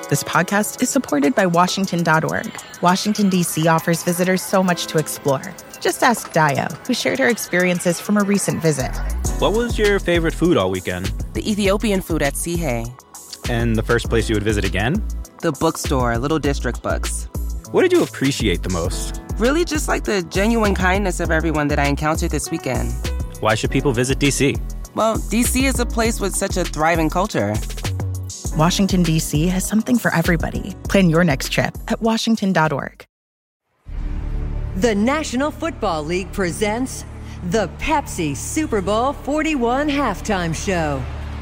This podcast is supported by Washington.org. Washington, D.C. offers visitors so much to explore. Just ask Dayo, who shared her experiences from a recent visit. What was your favorite food all weekend? The Ethiopian food at Sihe. And the first place you would visit again? The bookstore, Little District Books. What did you appreciate the most? Really just like the genuine kindness of everyone that I encountered this weekend. Why should people visit D.C.? Well, D.C. is a place with such a thriving culture. Washington, D.C. has something for everybody. Plan your next trip at Washington.org. The National Football League presents the Pepsi Super Bowl 41 Halftime Show.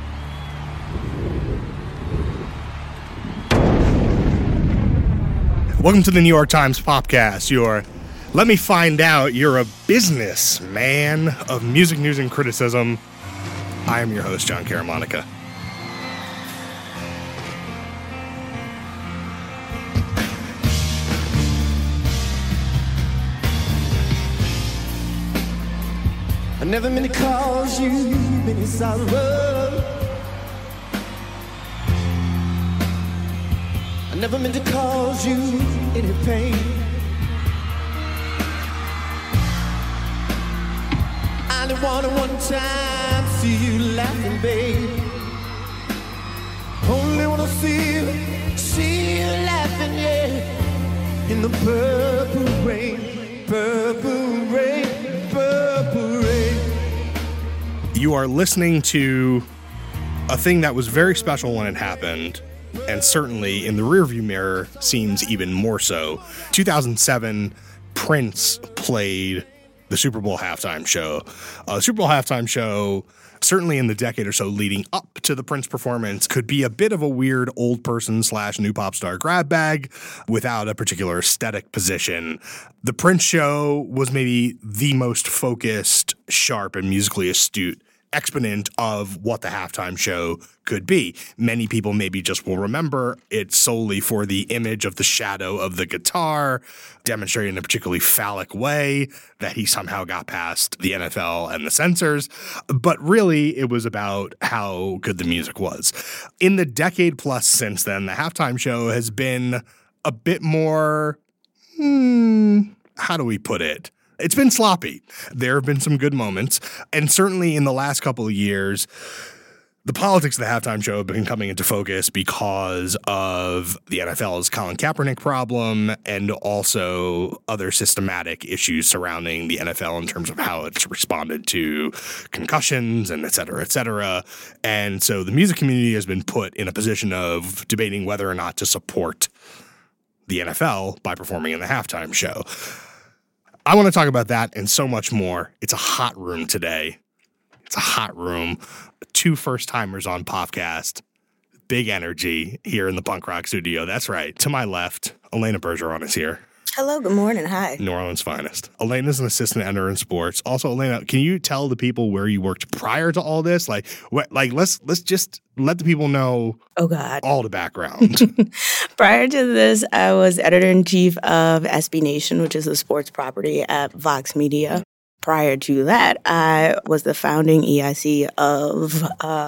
Welcome to the New York Times Popcast, your let me find out you're a businessman of music news and criticism. I am your host, John Caramonica. I never meant to cause you any sorrow. I never meant to cause you any pain. I only wanted one time to see you laughing, babe. Only wanna see you laughing, yeah. In the purple rain, purple rain, purple rain. You are listening to a thing that was very special when it happened, and certainly in the rearview mirror seems even more so. 2007, Prince played the Super Bowl halftime show. The Super Bowl halftime show, certainly in the decade or so leading up to the Prince performance, could be a bit of a weird old person / new pop star grab bag without a particular aesthetic position. The Prince show was maybe the most focused, sharp, and musically astute exponent of what the halftime show could be. Many people maybe just will remember it solely for the image of the shadow of the guitar, demonstrating in a particularly phallic way that he somehow got past the NFL and the censors. But really, it was about how good the music was. In the decade plus since then, the halftime show has been a bit more, how do we put it? It's been sloppy. There have been some good moments. And certainly in the last couple of years, the politics of the halftime show have been coming into focus because of the NFL's Colin Kaepernick problem and also other systematic issues surrounding the NFL in terms of how it's responded to concussions and et cetera, et cetera. And so the music community has been put in a position of debating whether or not to support the NFL by performing in the halftime show. I want to talk about that and so much more. It's a hot room today. It's a hot room. 2 first-timers on Popcast. Big energy here in the punk rock studio. That's right. To my left, Elena Bergeron is here. Hello, good morning. Hi. New Orleans' finest. Elena's an assistant editor in sports. Also, Elena, can you tell the people where you worked prior to all this? Let's just let the people know. Oh God, all the background. Prior to this, I was editor-in-chief of SB Nation, which is a sports property at Vox Media. Prior to that, I was the founding EIC of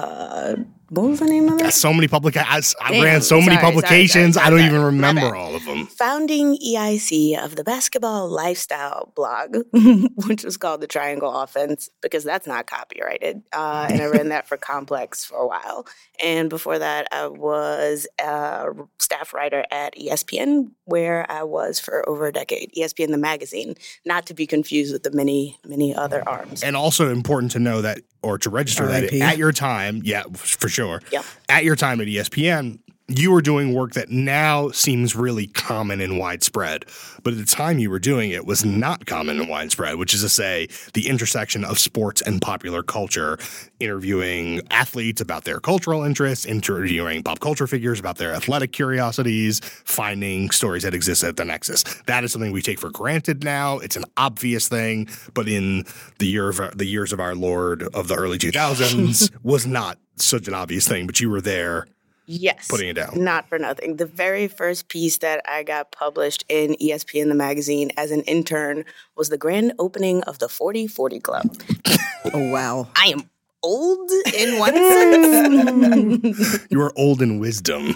what was the name of it? So many I ran so many publications. I don't even remember all of them. Founding EIC of the basketball lifestyle blog, which was called The Triangle Offense, because that's not copyrighted. And I ran that for Complex for a while. And before that, I was a staff writer at ESPN, where I was for over a decade. ESPN, the magazine, not to be confused with the many, many other arms. And also important to know that, or to register that at your time, yeah, for sure. Yeah. At your time at ESPN, you were doing work that now seems really common and widespread. But at the time you were doing it was not common and widespread, which is to say the intersection of sports and popular culture, interviewing athletes about their cultural interests, interviewing pop culture figures about their athletic curiosities, finding stories that exist at the nexus. That is something we take for granted now. It's an obvious thing, but in the years of our Lord of the early 2000s was not such an obvious thing, but you were there. Yes. Putting it down. Not for nothing. The very first piece that I got published in ESPN, the magazine, as an intern was the grand opening of the 40/40 Club. Oh, wow. I am old in one sense. You are old in wisdom.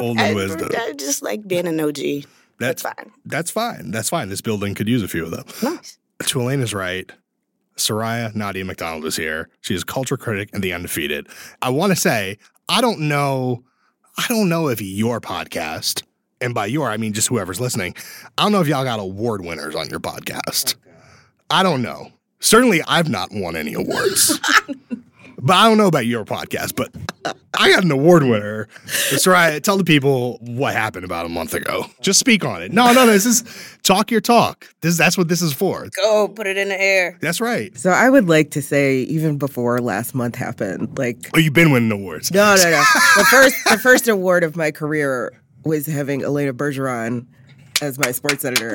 Olden wisdom. I just like being an OG. That's fine. That's fine. That's fine. This building could use a few of them. Nice. To Elena's right, Soraya Nadia McDonald is here. She is culture critic and the undefeated. I want to say, I don't know if your podcast, and by your, I mean just whoever's listening, I don't know if y'all got award winners on your podcast. I don't know. Certainly, I've not won any awards. But I don't know about your podcast, but I got an award winner. Soraya, tell the people what happened about a month ago. Just speak on it. No, this is talk your talk. That's what this is for. Go, put it in the air. That's right. So I would like to say, even before last month happened, Oh, you've been winning awards. No. The first award of my career was having Elena Bergeron as my sports editor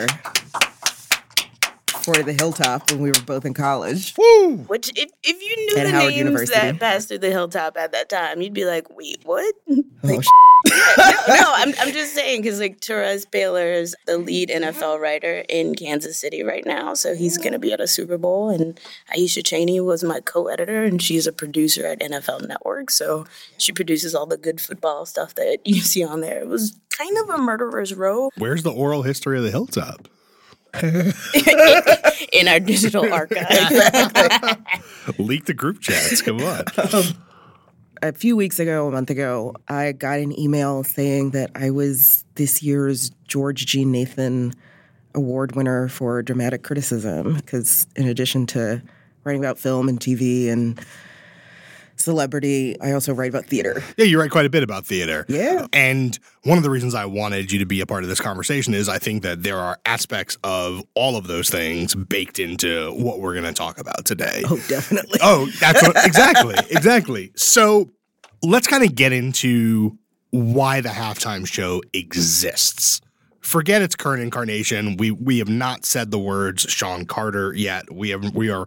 for the Hilltop when we were both in college. Woo! Which, if you knew At the Howard names University. that passed through the Hilltop at that time, you'd be like, wait, what? Oh, I'm just saying, because Therese Baylor is the lead NFL writer in Kansas City right now, so he's going to be at a Super Bowl, and Aisha Cheney was my co-editor, and she's a producer at NFL Network, so she produces all the good football stuff that you see on there. It was kind of a murderer's row. Where's the oral history of the Hilltop? In our digital archive. Leak the group chats. Come on. A month ago, I got an email saying that I was this year's George G. Nathan Award winner for dramatic criticism, because in addition to writing about film and TV and celebrity, I also write about theater. Yeah, you write quite a bit about theater. Yeah. And one of the reasons I wanted you to be a part of this conversation is I think that there are aspects of all of those things baked into what we're going to talk about today. Oh, definitely. Oh, that's what, exactly. So let's kind of get into why the halftime show exists. Forget its current incarnation. We have not said the words Sean Carter yet. We are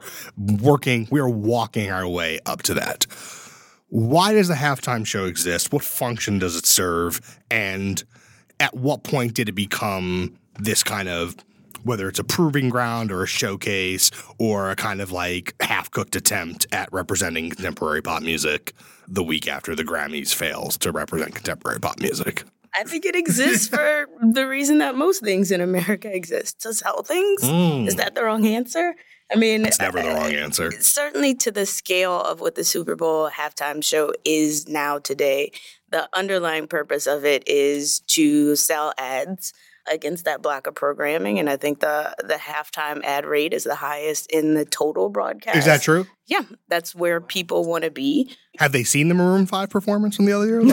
walking our way up to that. Why does the halftime show exist? What function does it serve? And at what point did it become this kind of, whether it's a proving ground or a showcase or a kind of like half-cooked attempt at representing contemporary pop music the week after the Grammys fails to represent contemporary pop music? I think it exists for the reason that most things in America exist, to sell things. Is that the wrong answer? I mean, it's never the wrong answer. Certainly to the scale of what the Super Bowl halftime show is now today, the underlying purpose of it is to sell ads against that block of programming. And I think the halftime ad rate is the highest in the total broadcast. Is that true? Yeah, that's where people want to be. Have they seen the Maroon 5 performance from the other year?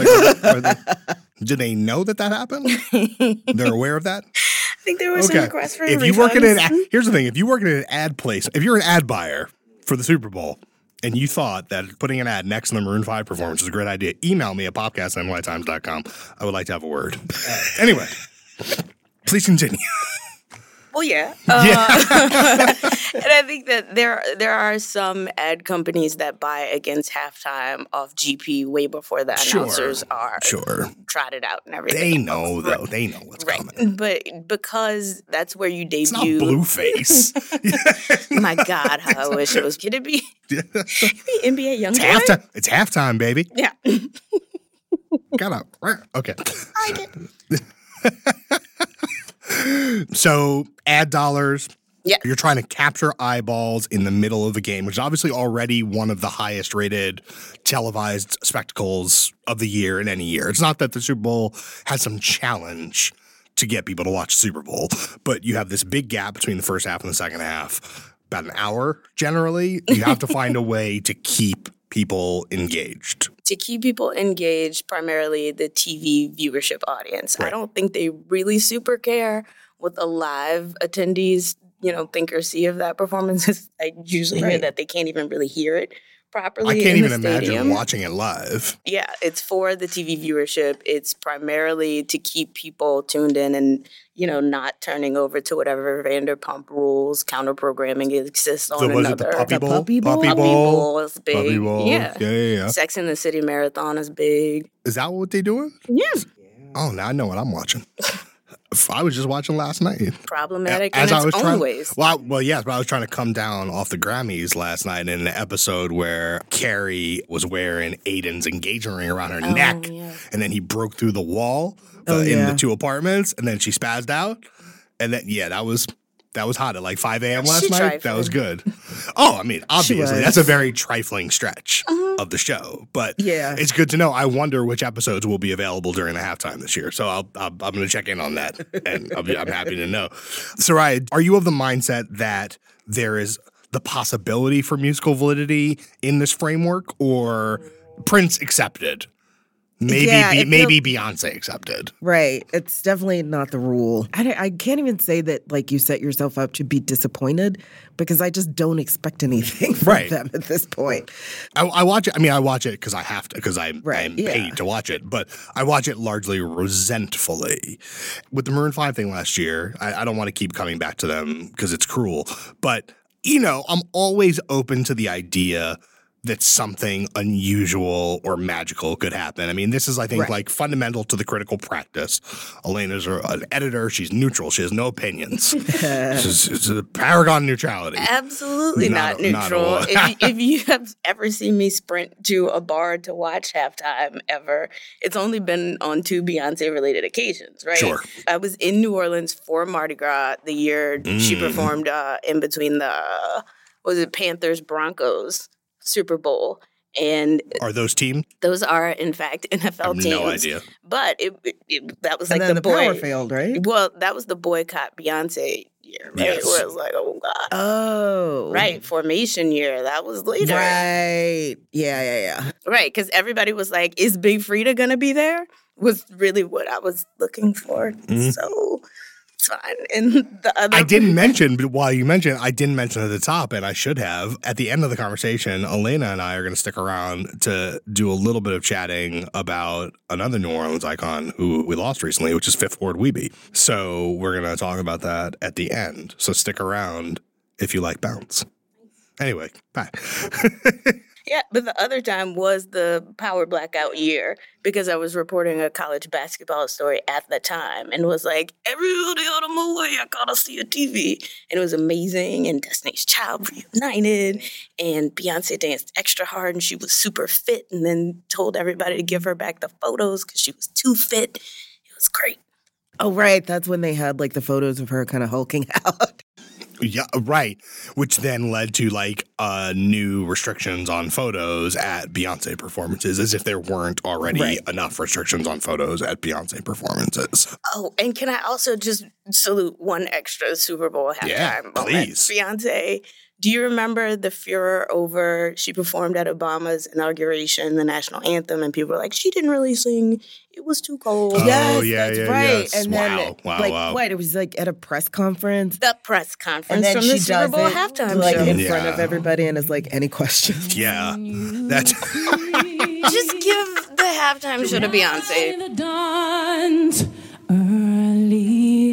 Do they know that happened? They're aware of that? I think there was some requests for if refunds. you work in here's the thing. If you work in an ad place, if you're an ad buyer for the Super Bowl and you thought that putting an ad next to the Maroon 5 performance is a great idea, email me at popcast@nytimes.com. I would like to have a word. Anyway, please continue. Well, yeah. And I think that there are some ad companies that buy against halftime off GP way before the announcers are trotted out and everything. They know, though. Right. They know what's coming. But because that's where you debut. It's not Blueface. My God, how I wish it was. Could it be NBA Youngboy? It's halftime, baby. Yeah. Okay. I like it. So ad dollars. Yeah. You're trying to capture eyeballs in the middle of the game, which is obviously already one of the highest rated televised spectacles of the year in any year. It's not that the Super Bowl has some challenge to get people to watch Super Bowl, but you have this big gap between the first half and the second half, about an hour generally. You have to find a way to keep people engaged. To keep people engaged, primarily the TV viewership audience. Right. I don't think they really super care what the live attendees, think or see of that performance. I usually hear that they can't even really hear it properly. I can't even imagine watching it live. Yeah, it's for the TV viewership. It's primarily to keep people tuned in and, not turning over to whatever Vanderpump Rules counter programming exists on was another. It the Puppy Bowl? Puppy Bowl is big. Puppy Bowl. Yeah. Sex and the City Marathon is big. Is that what they're doing? Yeah. Oh, now I know what I'm watching. I was just watching last night. Problematic in its own ways. Well, yes, but I was trying to come down off the Grammys last night in an episode where Carrie was wearing Aiden's engagement ring around her neck, and then he broke through the wall in the two apartments, and then she spazzed out, and then that was hot at like 5 a.m. last night. Trifling. That was good. Oh, I mean, obviously, that's a very trifling stretch of the show. But it's good to know. I wonder which episodes will be available during the halftime this year. So I'm going to check in on that, and I'm happy to know. Soraya, are you of the mindset that there is the possibility for musical validity in this framework, or Prince accepted? Maybe Beyonce accepted. Right. It's definitely not the rule. I can't even say that, like, you set yourself up to be disappointed, because I just don't expect anything from them at this point. I watch it. I mean, I watch it because I have to, because I'm paid to watch it. But I watch it largely resentfully. With the Maroon 5 thing last year, I don't want to keep coming back to them because it's cruel. But, I'm always open to the idea that something unusual or magical could happen. I mean, this is, I think, like fundamental to the critical practice. Elena's an editor. She's neutral. She has no opinions. It's a paragon of neutrality. Absolutely not neutral. If you have ever seen me sprint to a bar to watch halftime ever, it's only been on 2 Beyonce-related occasions, right? Sure. I was in New Orleans for Mardi Gras the year she performed in between the, Panthers-Broncos Super Bowl. And are those teams? Those are, in fact, NFL teams. No idea. But that was like the power failed, right? Well, that was the boycott Beyonce year, right? Yes. Where it was like, oh God. Oh. Right. Formation year. That was later. Right. Yeah. Right. Because everybody was like, is Big Frida going to be there? Was really what I was looking for. So it's fine. And the other, I didn't mention, but while you mentioned, I didn't mention at the top, and I should have. At the end of the conversation, Elena and I are going to stick around to do a little bit of chatting about another New Orleans icon who we lost recently, which is Fifth Ward Weebie. So we're going to talk about that at the end. So stick around if you like bounce. Anyway, bye. Yeah, but the other time was the power blackout year, because I was reporting a college basketball story at the time and was like, everybody out of my way, I gotta see a TV. And it was amazing, and Destiny's Child reunited, and Beyonce danced extra hard, and she was super fit, and then told everybody to give her back the photos because she was too fit. It was great. Oh, right. That's when they had, like, the photos of her kind of hulking out. Yeah, right. Which then led to like new restrictions on photos at Beyonce performances, as if there weren't already enough restrictions on photos at Beyonce performances. Oh, and can I also just salute one extra Super Bowl halftime moment? Please. Beyonce, do you remember the furor over she performed at Obama's inauguration, the national anthem, and people were like, she didn't really sing. It was too cold. Yes, that's right. Yes. And then, Wow. What? It was like at a press conference. The press conference And then from she the Super Bowl does it, halftime like, show. in front of everybody, and is like, any questions? Yeah. That's Just give the halftime show to Beyonce. The dawn's early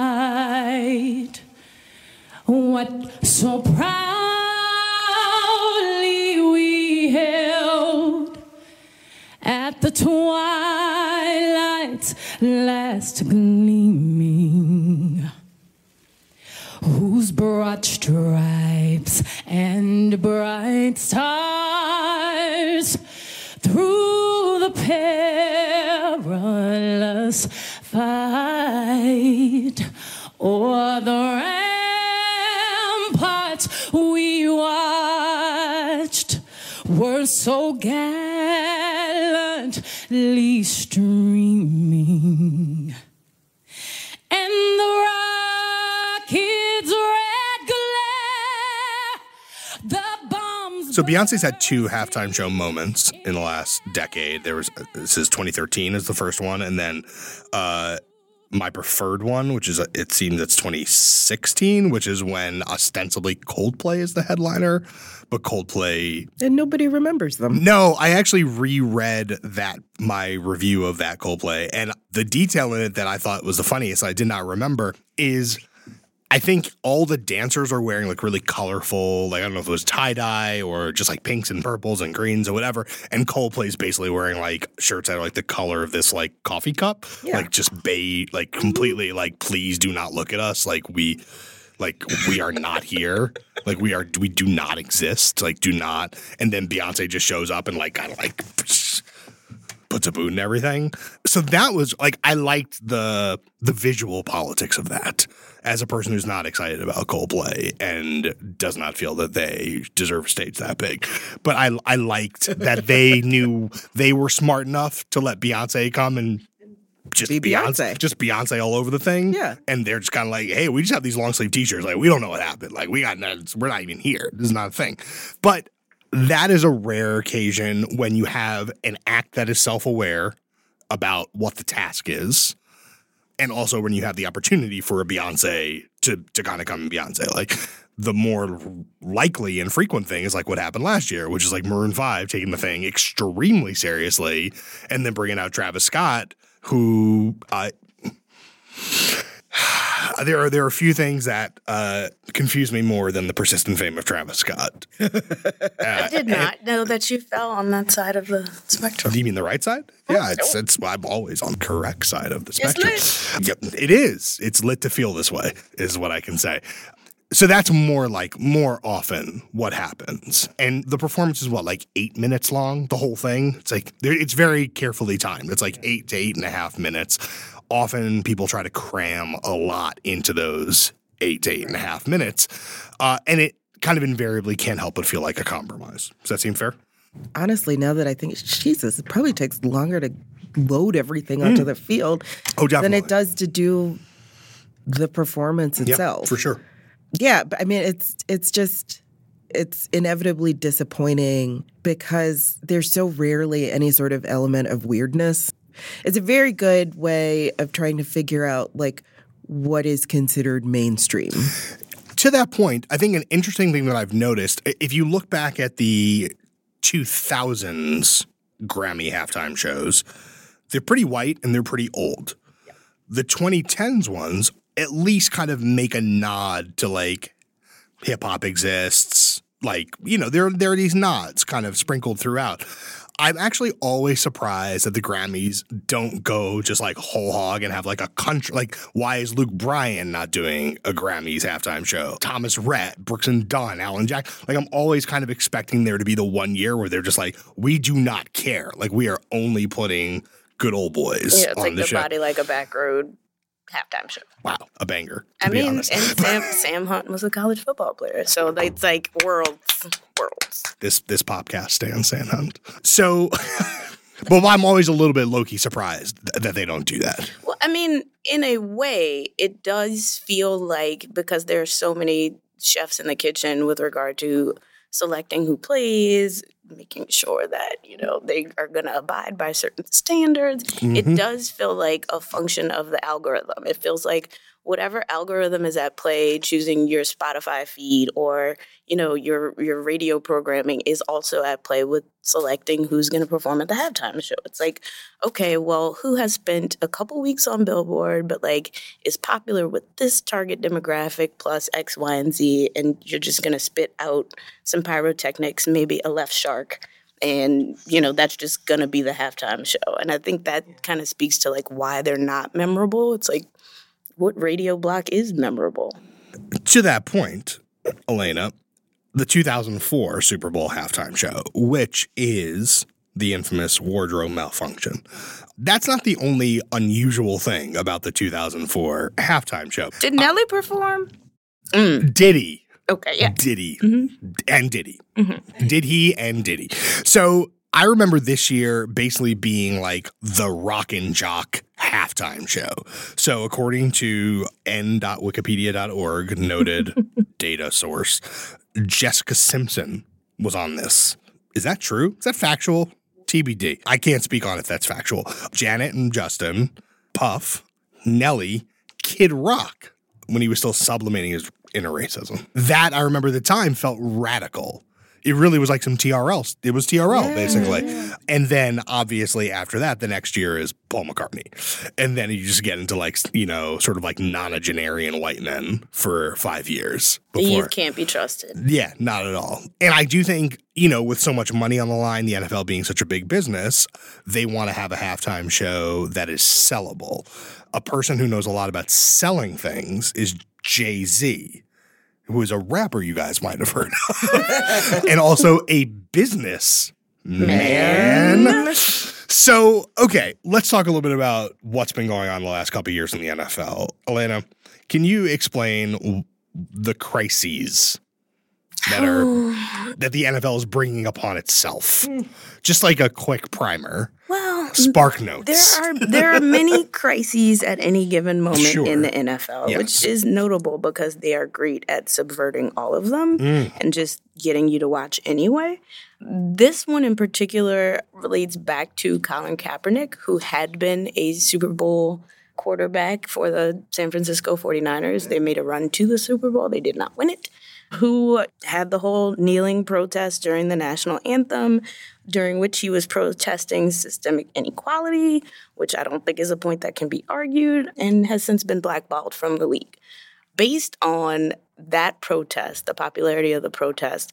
light, what so proudly we held at the twilight's last gleaming, whose broad stripes and bright stars through the perilous fight o'er the ramparts we watched were so gallantly streaming, and the rocket's red glare, the bombs. So Beyonce's had 2 halftime show moments in the last decade. There was, this is 2013 is the first one, and then my preferred one, which is, it seems it's 2016, which is when ostensibly Coldplay is the headliner, but Coldplay... And nobody remembers them. No, I actually reread my review of that Coldplay, and the detail in it that I thought was the funniest, I did not remember, is I think all the dancers are wearing like really colorful, like I don't know if it was tie-dye or just like pinks and purples and greens or whatever. And Coldplay's basically wearing like shirts that are like the color of this like coffee cup. Yeah. Like just beige, like completely like, please do not look at us. Like we are not here. Like we do not exist. Like do not. And then Beyonce just shows up and like kind of like puts a boot in everything. So that was like, I liked the visual politics of that as a person who's not excited about Coldplay and does not feel that they deserve a stage that big. But I liked that they knew they were smart enough to let Beyonce come and just be Beyonce. Just Beyonce all over the thing. Yeah. And they're just kind of like, hey, we just have these long sleeve t-shirts. Like, we don't know what happened. Like, we're not even here. This is not a thing. But that is a rare occasion when you have an act that is self-aware about what the task is, and also when you have the opportunity for a Beyonce to kind of come and Beyonce. Like, the more likely and frequent thing is like what happened last year, which is like Maroon 5 taking the thing extremely seriously and then bringing out Travis Scott, who there are a few things that confuse me more than the persistent fame of Travis Scott. I did not know that you fell on that side of the spectrum. Do you mean the right side? Yeah, it's I'm always on the correct side of the spectrum. Yep, it is. It's lit to feel this way, is what I can say. So that's more often what happens. And the performance is like 8 minutes long, the whole thing. It's like, it's very carefully timed. It's like 8 to 8.5 minutes. Often people try to cram a lot into those 8 to 8.5 minutes. And it kind of invariably can't help but feel like a compromise. Does that seem fair? Honestly, now that I think, Jesus, it probably takes longer to load everything onto the field than it does to do the performance itself. Yeah, for sure. Yeah, but I mean, it's inevitably disappointing because there's so rarely any sort of element of weirdness. It's a very good way of trying to figure out, like, what is considered mainstream. To that point, I think an interesting thing that I've noticed, if you look back at the 2000s Grammy halftime shows, they're pretty white and they're pretty old. Yeah. The 2010s ones at least kind of make a nod to like hip hop exists. Like, you know, there are these nods kind of sprinkled throughout. I'm actually always surprised that the Grammys don't go just like whole hog and have like a country. Like, why is Luke Bryan not doing a Grammys halftime show? Thomas Rhett, Brooks and Dunn, Alan Jack. Like, I'm always kind of expecting there to be the one year where they're just like, we do not care. Like, we are only putting good old boys on it's like the show. Body Like a Back Road halftime show. Wow, a banger. I mean, and Sam Hunt was a college football player, so it's like worlds. This podcast stands Sam Hunt. So, but I'm always a little bit low-key surprised that they don't do that. Well, I mean, in a way, it does feel like, because there are so many chefs in the kitchen with regard to selecting who plays, making sure that, you know, they are going to abide by certain standards. Mm-hmm. It does feel like a function of the algorithm. It feels like whatever algorithm is at play, choosing your Spotify feed or, you know, your radio programming is also at play with selecting who's going to perform at the halftime show. It's like, okay, well, who has spent a couple weeks on Billboard, but like is popular with this target demographic plus X, Y, and Z, and you're just going to spit out some pyrotechnics, maybe a left shark, and, you know, that's just going to be the halftime show. And I think that kind of speaks to like why they're not memorable. It's like, what radio block is memorable? To that point, Elena, the 2004 Super Bowl halftime show, which is the infamous wardrobe malfunction. That's not the only unusual thing about the 2004 halftime show. Did Nelly perform? Did he? Okay, yeah. Did he? Mm-hmm. And did he? Mm-hmm. Did he and did he? So I remember this year basically being like the Rockin' Jock halftime show. So according to n.wikipedia.org, noted data source, Jessica Simpson was on this. Is that true? Is that factual? TBD. I can't speak on if that's factual. Janet and Justin, Puff, Nelly, Kid Rock, when he was still sublimating his inner racism. That, I remember at the time, felt radical. It really was like some TRL. It was TRL, basically. And then, obviously, after that, the next year is Paul McCartney. And then you just get into, like, you know, sort of like nonagenarian white men for 5 years. You can't be trusted. Yeah, not at all. And I do think, you know, with so much money on the line, the NFL being such a big business, they want to have a halftime show that is sellable. A person who knows a lot about selling things is Jay-Z, who is a rapper you guys might have heard of, and also a business man. So, okay, let's talk a little bit about what's been going on the last couple of years in the NFL. Elena, can you explain the crises that the NFL is bringing upon itself? Just like a quick primer. Well, Spark Notes. There are many crises at any given moment in the NFL, Yes. which is notable because they are great at subverting all of them and just getting you to watch anyway. This one in particular relates back to Colin Kaepernick, who had been a Super Bowl quarterback for the San Francisco 49ers. They made a run to the Super Bowl. They did not win it. Who had the whole kneeling protest during the national anthem, during which he was protesting systemic inequality, which I don't think is a point that can be argued, and has since been blackballed from the league. Based on that protest, the popularity of the protest,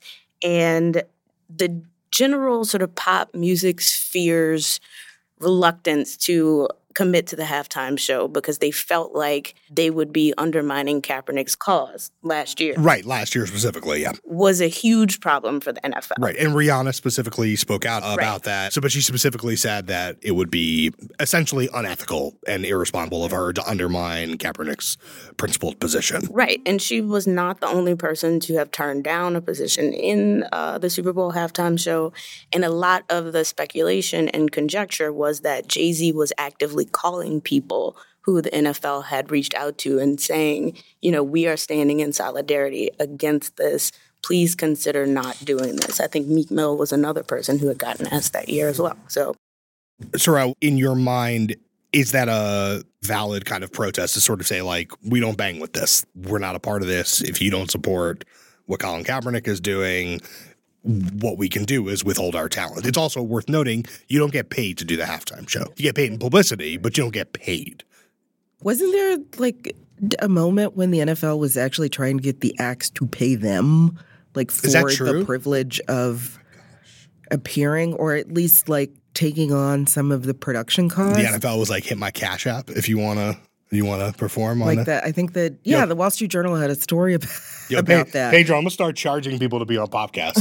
and the general sort of pop music sphere's reluctance to commit to the halftime show because they felt like they would be undermining Kaepernick's cause last year. Right, last year specifically, yeah. Was a huge problem for the NFL. Right, and Rihanna specifically spoke out about that. So, but she specifically said that it would be essentially unethical and irresponsible of her to undermine Kaepernick's principled position. Right, and she was not the only person to have turned down a position in the Super Bowl halftime show. And a lot of the speculation and conjecture was that Jay-Z was actively calling people who the NFL had reached out to and saying, you know, we are standing in solidarity against this. Please consider not doing this. I think Meek Mill was another person who had gotten asked that year as well. So, Sorrel, in your mind, is that a valid kind of protest to sort of say, like, we don't bang with this? We're not a part of this. If you don't support what Colin Kaepernick is doing, what we can do is withhold our talent. It's also worth noting you don't get paid to do the halftime show. You get paid in publicity, but you don't get paid. Wasn't there like a moment when the NFL was actually trying to get the acts to pay them, like for the privilege of appearing, or at least like taking on some of the production costs? The NFL was like, hit my Cash App if you want to perform on like that. I think that the Wall Street Journal had a story about that. Pedro, I'm gonna start charging people to be on podcasts.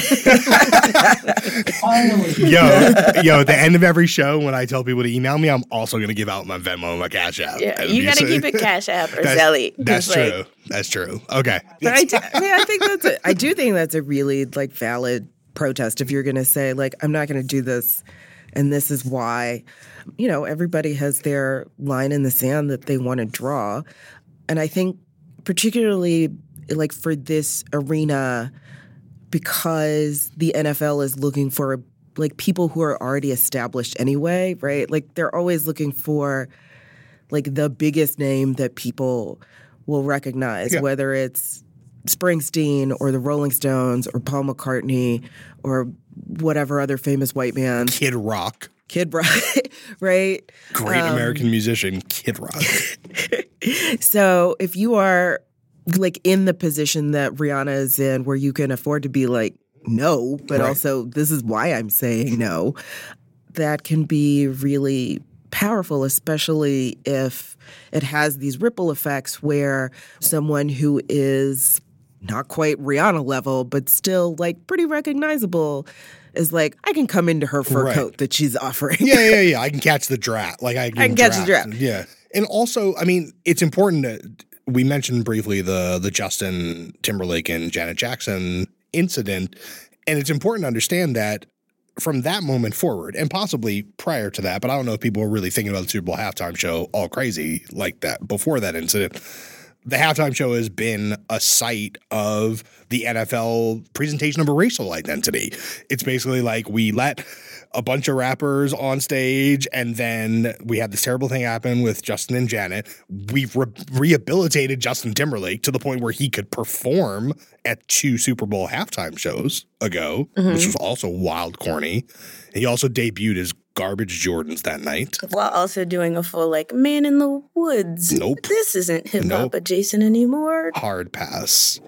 Yo, at the end of every show, when I tell people to email me, I'm also gonna give out my Venmo and my Cash App. Yeah, you gotta keep it Cash App or Zelly. That's true. That's true. Okay, but I do think that's a really like valid protest if you're gonna say like I'm not gonna do this, and this is why. You know, everybody has their line in the sand that they want to draw, and I think particularly like for this arena, because the NFL is looking for like people who are already established anyway, right? Like they're always looking for like the biggest name that people will recognize, whether it's Springsteen or the Rolling Stones or Paul McCartney or whatever other famous white man. Kid Rock, right? Great American musician, Kid Rock. So if you are like in the position that Rihanna is in where you can afford to be like, no, but also this is why I'm saying no, that can be really powerful, especially if it has these ripple effects where someone who is not quite Rihanna level, but still like pretty recognizable is like, I can come into her fur coat that she's offering. Yeah. I can catch the draft. Like I can catch the draft. Yeah. And also, I mean, it's important that we mentioned briefly the Justin Timberlake and Janet Jackson incident. And it's important to understand that from that moment forward, and possibly prior to that, but I don't know if people were really thinking about the Super Bowl halftime show all crazy like that before that incident. The halftime show has been a site of the NFL presentation of a racial identity. It's basically like we let a bunch of rappers on stage, and then we had this terrible thing happen with Justin and Janet. We've rehabilitated Justin Timberlake to the point where he could perform at 2 Super Bowl halftime shows ago, which was also wild corny. He also debuted as Garbage Jordans that night. While also doing a full, like, Man in the Woods. Nope. This isn't hip-hop adjacent anymore. Hard pass.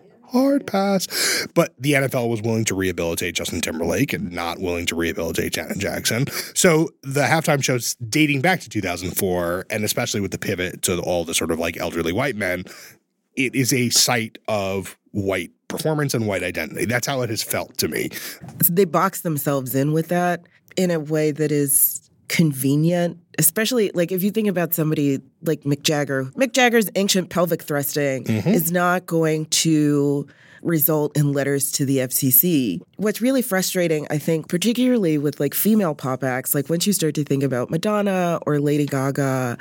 But the NFL was willing to rehabilitate Justin Timberlake and not willing to rehabilitate Janet Jackson. So the halftime shows dating back to 2004, and especially with the pivot to all the sort of like elderly white men, it is a site of white performance and white identity. That's how it has felt to me. They box themselves in with that in a way that is convenient, especially like if you think about somebody like Mick Jagger. Mick Jagger's ancient pelvic thrusting is not going to result in letters to the FCC. What's really frustrating, I think, particularly with like female pop acts, like once you start to think about Madonna or Lady Gaga,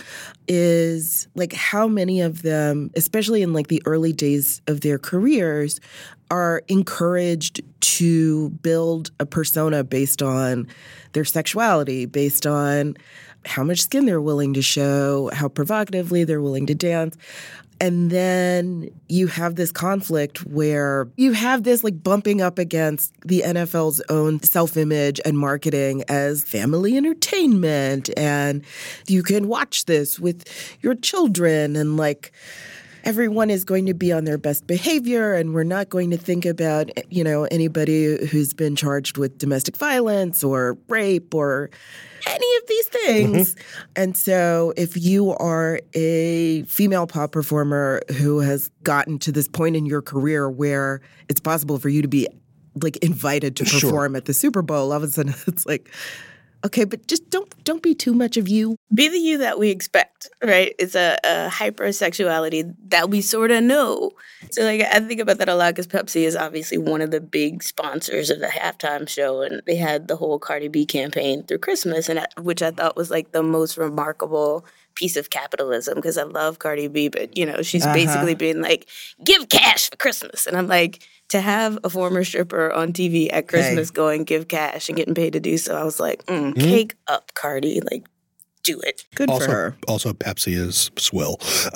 is like how many of them, especially in like the early days of their careers, are encouraged to build a persona based on their sexuality, based on how much skin they're willing to show, how provocatively they're willing to dance. And then you have this conflict where you have this like bumping up against the NFL's own self-image and marketing as family entertainment. And you can watch this with your children and like everyone is going to be on their best behavior, and we're not going to think about, you know, anybody who's been charged with domestic violence or rape or any of these things. And so if you are a female pop performer who has gotten to this point in your career where it's possible for you to be like invited to perform at the Super Bowl, all of a sudden it's like, okay, but just don't be too much of you. Be the you that we expect, right? It's a hypersexuality that we sort of know. So, like, I think about that a lot because Pepsi is obviously one of the big sponsors of the halftime show, and they had the whole Cardi B campaign through Christmas, and which I thought was like the most remarkable piece of capitalism because I love Cardi B, but you know she's basically been like, give cash for Christmas, and I'm like, to have a former stripper on TV at Christmas going give cash and getting paid to do so, I was like, cake up, Cardi, like do it. Good for her. Also, Pepsi is swill.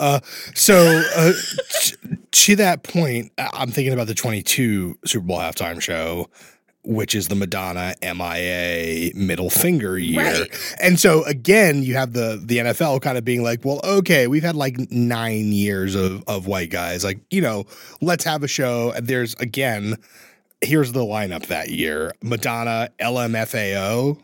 To that point, I'm thinking about the 22 Super Bowl halftime show, which is the Madonna MIA middle finger year. Right. And so, again, you have the NFL kind of being like, well, okay, we've had like 9 years of white guys. Like, you know, let's have a show. And there's, again, here's the lineup that year. Madonna, LMFAO,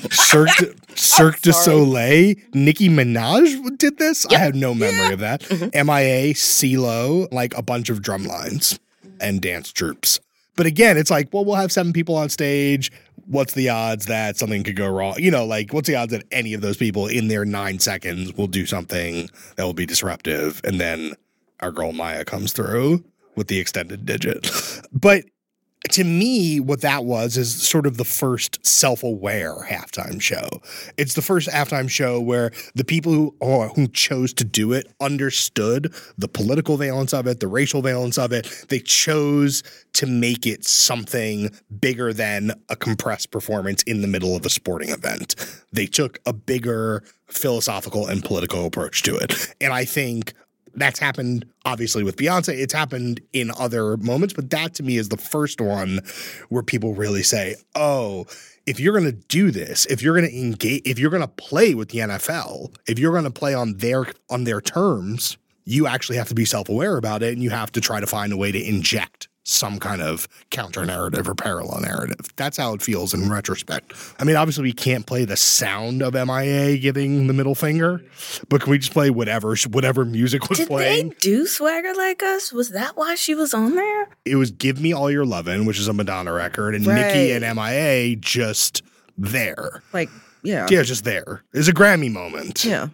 Cirque du Soleil, Nicki Minaj did this? I have no memory of that. MIA, CeeLo, like a bunch of drum lines and dance troops. But again, it's like, well, we'll have 7 people on stage. What's the odds that something could go wrong? You know, like, what's the odds that any of those people in their 9 seconds will do something that will be disruptive? And then our girl Maya comes through with the extended digit. But to me, what that was is sort of the first self-aware halftime show. It's the first halftime show where the people who chose to do it understood the political valence of it, the racial valence of it. They chose to make it something bigger than a compressed performance in the middle of a sporting event. They took a bigger philosophical and political approach to it. And I think that's happened, obviously, with Beyonce. It's happened in other moments, but that to me is the first one where people really say, oh, if you're going to do this, if you're going to engage, if you're going to play with the NFL, if you're going to play on their terms, you actually have to be self-aware about it, and you have to try to find a way to inject some kind of counter-narrative or parallel narrative. That's how it feels in retrospect. I mean, obviously, we can't play the sound of MIA giving the middle finger, but can we just play whatever music was playing? Did they do Swagger Like Us? Was that why she was on there? It was Give Me All Your Lovin', which is a Madonna record, and Nicki and MIA just there. Like, yeah. Yeah, just there. It's a Grammy moment. Yeah.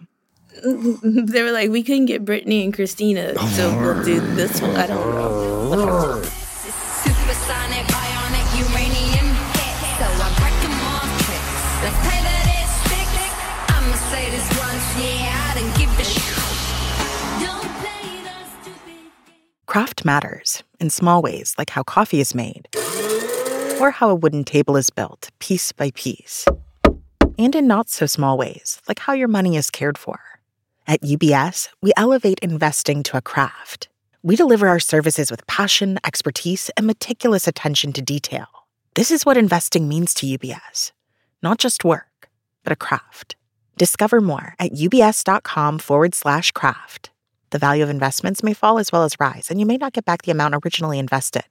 They were like, we couldn't get Britney and Christina, so we'll do this one. I don't know. Supersonic, bionic, uranium hit. So I break them off tricks. Let's play that it's thick. I'ma say this once, yeah, I didn't give a shit. Don't play the stupid. Craft matters in small ways, like how coffee is made or how a wooden table is built piece by piece. and in not-so-small ways, like how your money is cared for. At UBS, we elevate investing to a craft. We deliver our services with passion, expertise, and meticulous attention to detail. This is what investing means to UBS. Not just work, but a craft. Discover more at ubs.com/craft. The value of investments may fall as well as rise, and you may not get back the amount originally invested.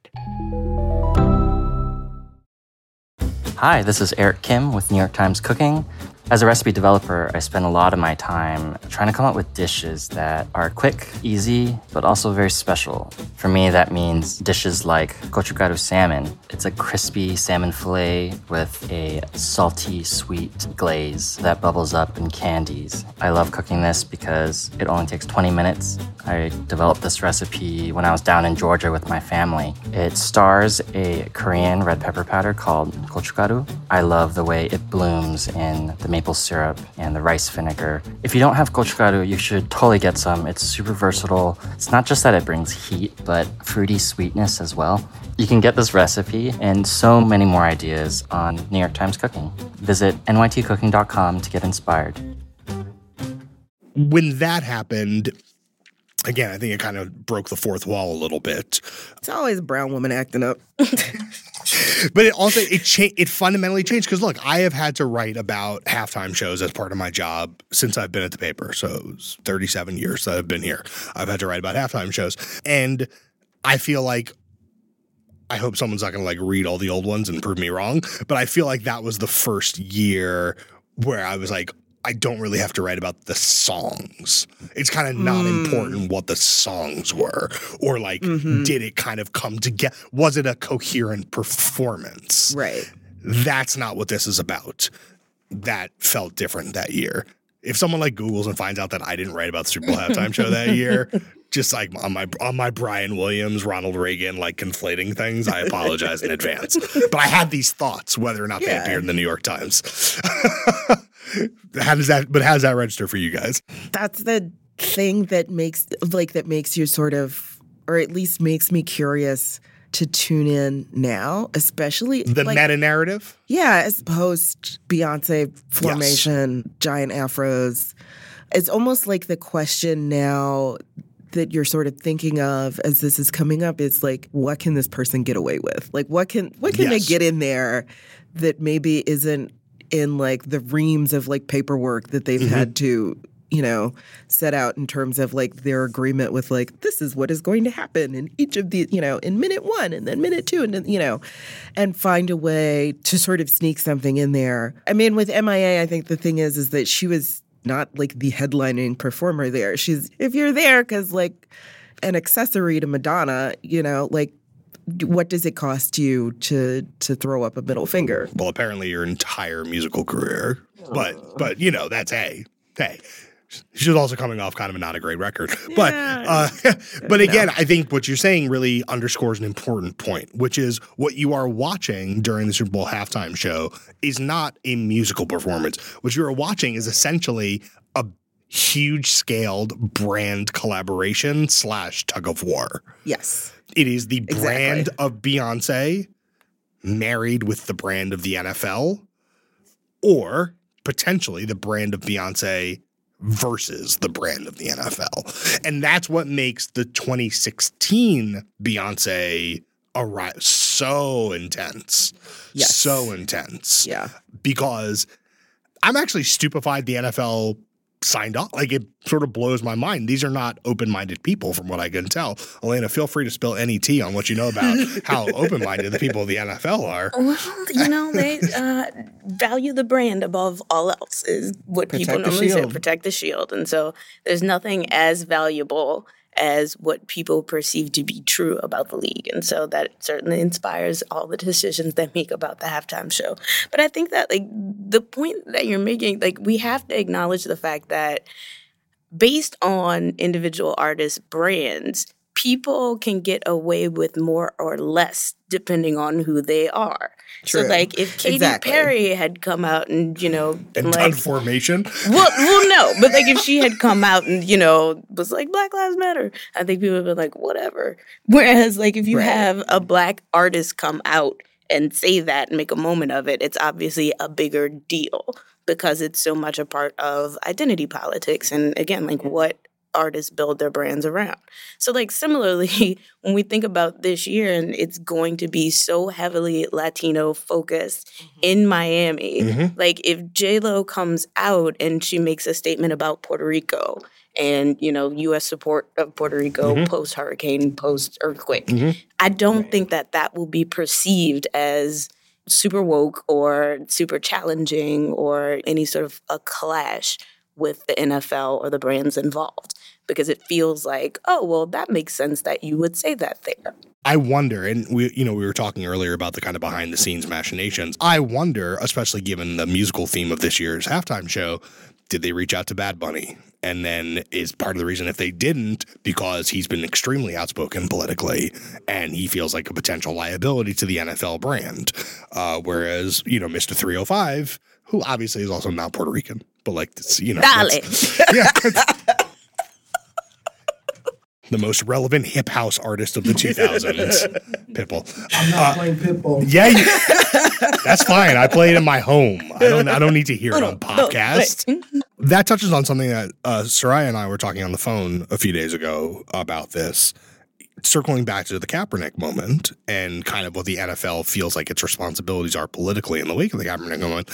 Hi, this is Eric Kim with New York Times Cooking. As a recipe developer, I spend a lot of my time trying to come up with dishes that are quick, easy, but also very special. For me, that means dishes like gochugaru salmon. It's a crispy salmon fillet with a salty, sweet glaze that bubbles up in candies. I love cooking this because it only takes 20 minutes. I developed this recipe when I was down in Georgia with my family. It stars a Korean red pepper powder called gochugaru. I love the way it blooms in the maple syrup and the rice vinegar. If you don't have gochugaru, you should totally get some. It's super versatile. It's not just that it brings heat, but fruity sweetness as well. You can get this recipe and so many more ideas on New York Times Cooking. Visit nytcooking.com to get inspired. When that happened, again, I think it kind of broke the fourth wall a little bit. It's always a brown woman acting up. But it also, it fundamentally changed because, look, I have had to write about halftime shows as part of my job since I've been at the paper. So it was 37 years that I've been here. I've had to write about halftime shows. And I feel like, I hope someone's not going to like read all the old ones and prove me wrong, but I feel like that was the first year where I was like, I don't really have to write about the songs. It's kind of not important what the songs were, or like, did it kind of come together? Was it a coherent performance? Right. That's not what this is about. That felt different that year. If someone like Googles and finds out that I didn't write about the Super Bowl halftime show that year, just like on my Brian Williams, Ronald Reagan, like conflating things, I apologize in advance. But I had these thoughts, whether or not they appeared in the New York Times. How does that register for you guys? That's the thing that makes you sort of, or at least makes me curious to tune in now, especially the meta narrative. Yeah, as post Beyonce formation, giant afros. It's almost like the question now that you're sort of thinking of as this is coming up is like, what can this person get away with? Like, what can they get in there that maybe isn't in like the reams of like paperwork that they've had to, set out in terms of like their agreement with like, this is what is going to happen in each of the, in minute 1 and then minute 2 and then, and find a way to sort of sneak something in there. I mean, with MIA, I think the thing is that she was not like the headlining performer there. If you're there because like an accessory to Madonna, like, what does it cost you to throw up a middle finger? Well, apparently your entire musical career. But that's hey. She's also coming off kind of not a great record. But again, I think what you're saying really underscores an important point, which is what you are watching during the Super Bowl halftime show is not a musical performance. What you are watching is essentially a huge-scaled brand collaboration / tug of war. Yes. It is the brand of Beyonce married with the brand of the NFL, or potentially the brand of Beyonce versus the brand of the NFL. And that's what makes the 2016 Beyonce arrive so intense. Yes. So intense. Yeah. Because I'm actually stupefied the NFL signed off. Like, it sort of blows my mind. These are not open-minded people from what I can tell. Elena, feel free to spill any tea on what you know about how open-minded the people of the NFL are. Well, they value the brand above all else is what people normally say. Protect the shield. And so there's nothing as valuable as what people perceive to be true about the league. And so that certainly inspires all the decisions they make about the halftime show. But I think that, like, the point that you're making, like, we have to acknowledge the fact that based on individual artists' brands, people can get away with more or less depending on who they are. True. So, like, if Katy Perry had come out and, and like, done Formation? Well, no. But, like, if she had come out and, was like, Black Lives Matter, I think people would be like, whatever. Whereas, like, if you have a Black artist come out and say that and make a moment of it, it's obviously a bigger deal. because it's so much a part of identity politics. And again, like what artists build their brands around. So like similarly, when we think about this year and it's going to be so heavily Latino focused in Miami, like if J-Lo comes out and she makes a statement about Puerto Rico and, you know, U.S. support of Puerto Rico post-hurricane, post-earthquake, I don't think that will be perceived as super woke or super challenging or any sort of a clash with the NFL or the brands involved, because it feels like, oh, well, that makes sense that you would say that there. I wonder, and we were talking earlier about the kind of behind the scenes machinations. I wonder, especially given the musical theme of this year's halftime show, did they reach out to Bad Bunny? And then is part of the reason if they didn't, because he's been extremely outspoken politically and he feels like a potential liability to the NFL brand. Whereas, you know, Mr. 305, who obviously is also not Puerto Rican, but like, you know. Dale. Yeah. The most relevant hip house artist of the 2000s, Pitbull. I'm not playing Pitbull. Yeah, that's fine. I play it in my home. I don't need to hear it on podcast. That touches on something that Soraya and I were talking on the phone a few days ago about this. Circling back to the Kaepernick moment and kind of what the NFL feels like its responsibilities are politically in the wake of the Kaepernick moment.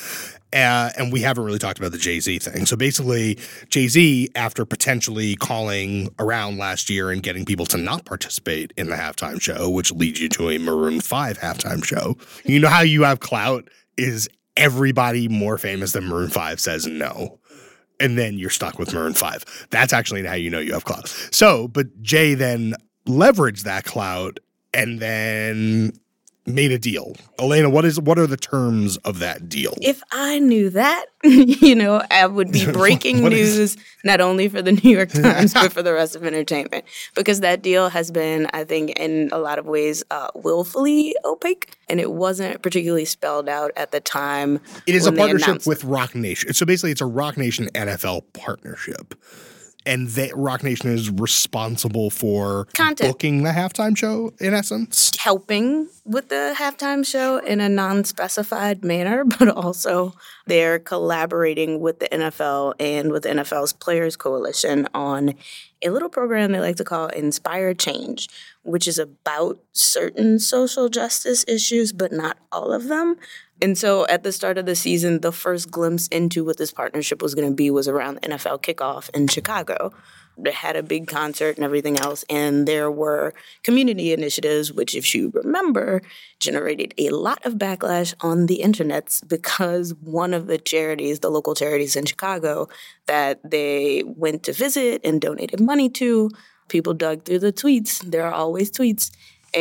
And we haven't really talked about the Jay-Z thing. So basically, Jay-Z, after potentially calling around last year and getting people to not participate in the halftime show, which leads you to a Maroon 5 halftime show, you know how you have clout is everybody more famous than Maroon 5 says no. And then you're stuck with Maroon 5. That's actually how you know you have clout. So, but Jay then leveraged that clout and then made a deal. Elena, what are the terms of that deal? If I knew that, you know, I would be breaking news not only for the New York Times, but for the rest of entertainment. Because that deal has been, I think, in a lot of ways, willfully opaque. And it wasn't particularly spelled out at the time. It is a partnership with Rock Nation. So basically, it's a Rock Nation NFL partnership. And Rock Nation is responsible for booking the halftime show, in essence? Helping with the halftime show in a non-specified manner, but also they're collaborating with the NFL and with the NFL's Players Coalition on a little program they like to call Inspire Change, which is about certain social justice issues, but not all of them. And so at the start of the season, the first glimpse into what this partnership was going to be was around the NFL kickoff in Chicago. They had a big concert and everything else, and there were community initiatives, which, if you remember, generated a lot of backlash on the internets because one of the charities, the local charities in Chicago that they went to visit and donated money to, people dug through the tweets. There are always tweets.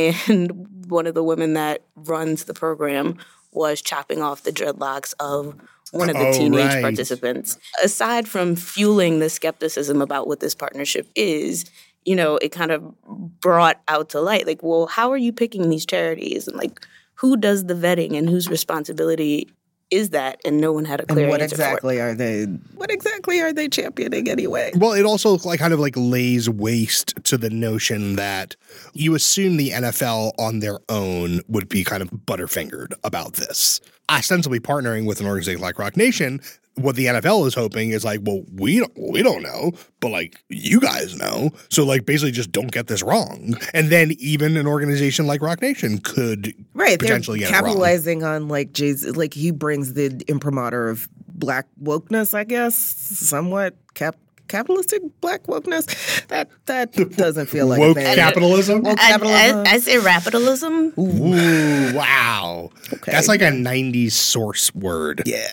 And one of the women that runs the program was chopping off the dreadlocks of one of the teenage participants. Aside from fueling the skepticism about what this partnership is, you know, it kind of brought out to light, like, well, how are you picking these charities? And, like, who does the vetting and whose responsibility is that? And no one had a clear and what answer exactly for it. What exactly are they championing anyway? Well, it also kind of lays waste to the notion that you assume the NFL on their own would be kind of butterfingered about this. Ostensibly partnering with an organization like Rock Nation, what the NFL is hoping is like, well, we don't know, but like you guys know. So like basically just don't get this wrong. And then even an organization like Rock Nation could potentially get it wrong. Capitalizing on like Jay-Z, like he brings the imprimatur of black wokeness, I guess, somewhat capitalistic black wokeness. That doesn't feel like woke capitalism. Woke capitalism. I say rapitalism. Ooh, wow. Okay. That's like a 90s source word. Yeah.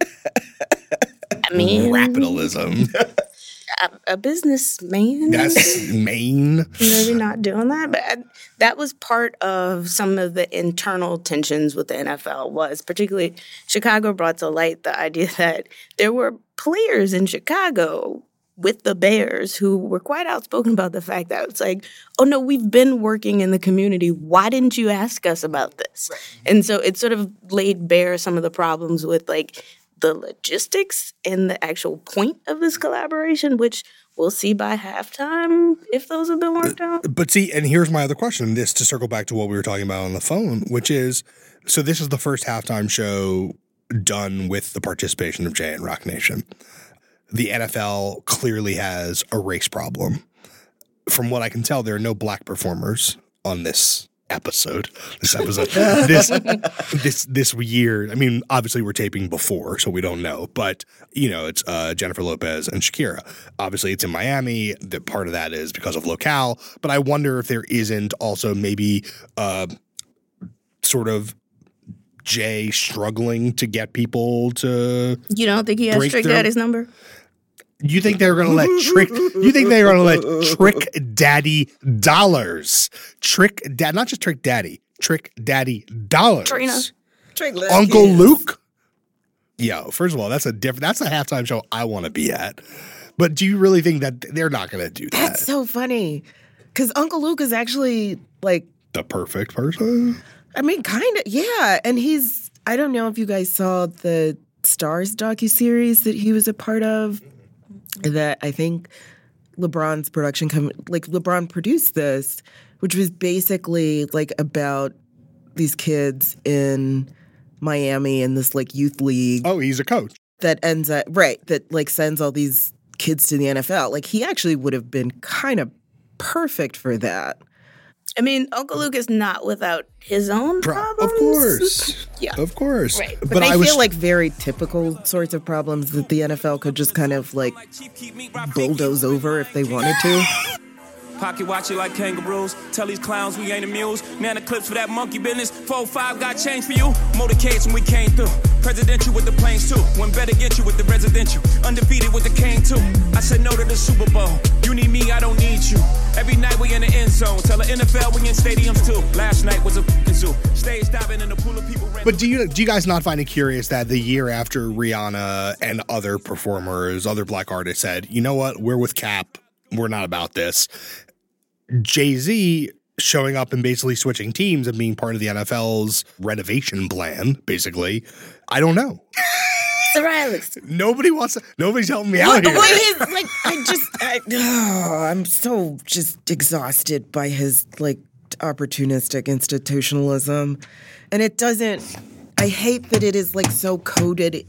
I mean, rapitalism. A businessman. That's Maine. Maybe not doing that, but that was part of some of the internal tensions with the NFL. Was particularly Chicago brought to light the idea that there were players in Chicago with the Bears who were quite outspoken about the fact that it's like, oh no, we've been working in the community. Why didn't you ask us about this? Right. And so it sort of laid bare some of the problems with like the logistics and the actual point of this collaboration, which we'll see by halftime if those have been worked out. But see, and here's my other question, this to circle back to what we were talking about on the phone, which is, so this is the first halftime show done with the participation of Jay and Rock Nation. The NFL clearly has a race problem. From what I can tell, there are no black performers on this episode. This year. I mean, obviously we're taping before, so we don't know. But, it's Jennifer Lopez and Shakira. Obviously it's in Miami. The part of that is because of locale. But I wonder if there isn't also maybe sort of Jay struggling to get people to. You don't think he has Trick Daddy's number? You think they're going to let Trick? You think they're going to let Trick Daddy dollars? Not just Trick Daddy, Trick Daddy dollars. Trina, Uncle Luke. Yo, first of all, that's a halftime show I want to be at. But do you really think that they're not going to do that? That's so funny, because Uncle Luke is actually like the perfect person. I mean, kind of, yeah. And I don't know if you guys saw the Stars docuseries that he was a part of. That I think LeBron's production LeBron produced this, which was basically like about these kids in Miami in this like youth league. Oh, he's a coach. That ends up that like sends all these kids to the NFL. Like he actually would have been kind of perfect for that. I mean, Uncle Luke is not without his own problems. Of course. Yeah. Of course. Right. But I feel like very typical sorts of problems that the NFL could just kind of like bulldoze over if they wanted to. Pocket watch it like kangaroos. Tell these clowns we ain't amused. Nana clips for that monkey business. 4-5 got change for you. Motorcades when we came through. Presidential with the planes too. One better get you with the residential. Undefeated with the cane too. I said no to the Super Bowl. You need me, I don't need you. Every night we in the end zone. Tell the NFL we in stadiums too. Last night was a f***ing zoo. Stage diving in the pool of people. But do you guys not find it curious that the year after Rihanna and other performers, other black artists said, you know what, we're with Cap, we're not about this. Jay-Z showing up and basically switching teams and being part of the NFL's renovation plan, basically. I don't know. Nobody's helping me out here. I'm so just exhausted by his like opportunistic institutionalism. And I hate that it is like so coded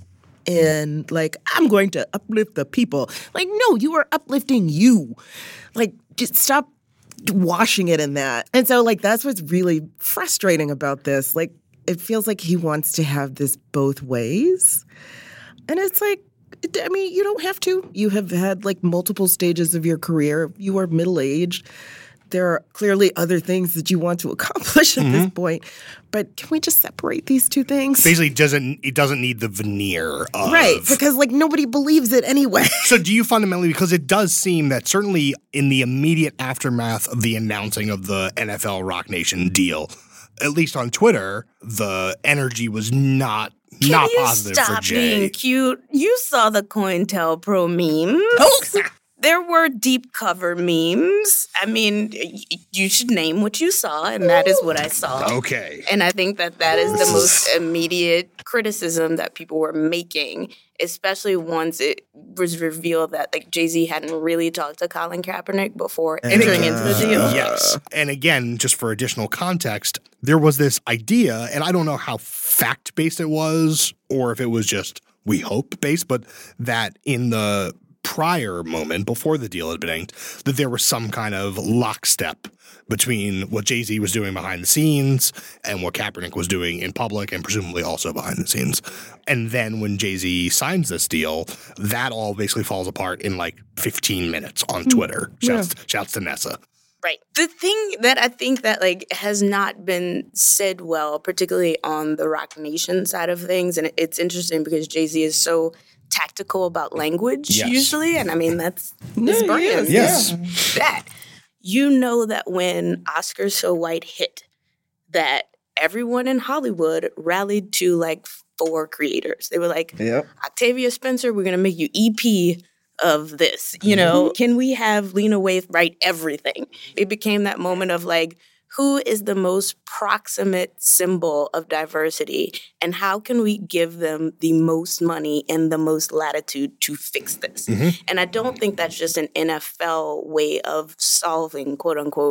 in like, I'm going to uplift the people. Like, no, you are uplifting you. Like, just stop washing it in that. And so like, that's what's really frustrating about this. Like, it feels like he wants to have this both ways. And it's like, I mean, you don't have to. You have had like multiple stages of your career. You are middle-aged. There are clearly other things that you want to accomplish at this point. But can we just separate these two things? Basically, it doesn't need the veneer of... Right, because like nobody believes it anyway. So do you fundamentally, because it does seem that certainly in the immediate aftermath of the announcing of the NFL Rock Nation deal, at least on Twitter, the energy was not positive for Jay. Stop being cute. You saw the COINTELPRO memes. There were deep cover memes. I mean, you should name what you saw, and that is what I saw. Okay. And I think that is the most immediate criticism that people were making, especially once it was revealed that like Jay-Z hadn't really talked to Colin Kaepernick before entering into the deal. Yes. And again, just for additional context, there was this idea, and I don't know how fact-based it was or if it was just we hope-based, but that in the prior moment, before the deal had been inked, that there was some kind of lockstep between what Jay-Z was doing behind the scenes and what Kaepernick was doing in public and presumably also behind the scenes. And then when Jay-Z signs this deal, that all basically falls apart in like 15 minutes on Twitter. Shouts to Nessa. Right. The thing that I think that like has not been said well, particularly on the Rock Nation side of things, and it's interesting because Jay-Z is so tactical about language usually, and I mean that's his brand. Yes. That you know that when Oscars So White hit, that everyone in Hollywood rallied to like 4 creators. They were like, Octavia Spencer, we're gonna make you EP of this. You know, can we have Lena Waithe write everything? It became that moment of like, who is the most proximate symbol of diversity, and how can we give them the most money and the most latitude to fix this? And I don't think that's just an NFL way of solving, quote unquote,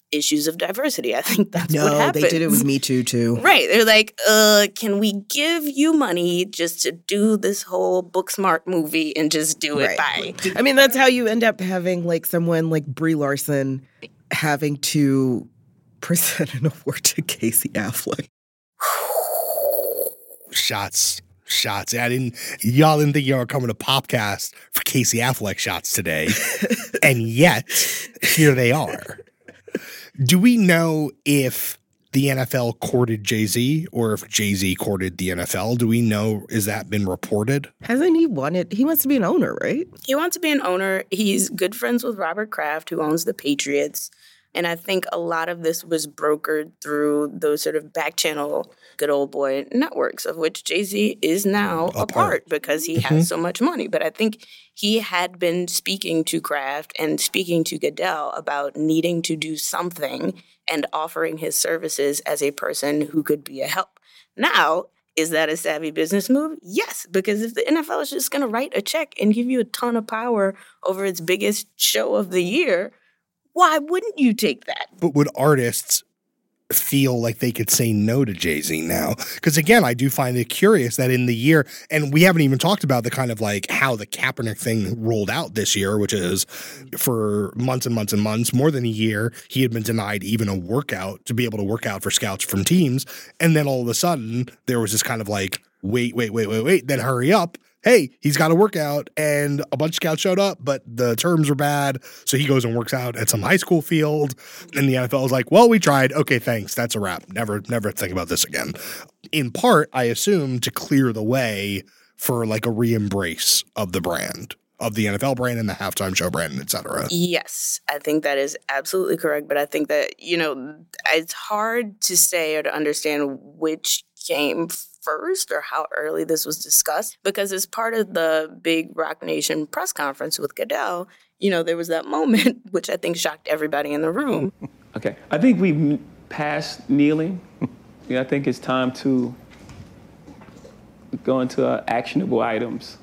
issues of diversity. I think that's what happens. They did it with Me too. Right. They're like, can we give you money just to do this whole Booksmart movie and just do it by? I mean, that's how you end up having like someone like Brie Larson having to present an award to Casey Affleck. Shots. Y'all didn't think y'all were coming to Popcast for Casey Affleck shots today. And yet, here they are. Do we know if the NFL courted Jay-Z or if Jay-Z courted the NFL? Do we know, has that been reported? Hasn't he wanted, he wants to be an owner, right? He wants to be an owner. He's good friends with Robert Kraft, who owns the Patriots. And I think a lot of this was brokered through those sort of back channel good old boy networks, of which Jay-Z is now a part because he has so much money. But I think he had been speaking to Kraft and speaking to Goodell about needing to do something and offering his services as a person who could be a help. Now, is that a savvy business move? Yes, because if the NFL is just going to write a check and give you a ton of power over its biggest show of the year, why wouldn't you take that? But would artists feel like they could say no to Jay-Z now? Because again, I do find it curious that in the year, and we haven't even talked about the kind of like how the Kaepernick thing rolled out this year, which is for months and months and months, more than a year, he had been denied even a workout to be able to work out for scouts from teams. And then all of a sudden there was this kind of like, wait, then hurry up. Hey, he's got to work out, and a bunch of scouts showed up, but the terms were bad, so he goes and works out at some high school field, and the NFL was like, well, we tried. Okay, thanks. That's a wrap. Never think about this again. In part, I assume, to clear the way for like a re-embrace of the brand, of the NFL brand and the halftime show brand, et cetera. Yes, I think that is absolutely correct, but I think that, it's hard to say or to understand which came first or how early this was discussed, because as part of the big Roc Nation press conference with Goodell, there was that moment which I think shocked everybody in the room. Okay, I think we've passed kneeling. I think it's time to go into actionable items.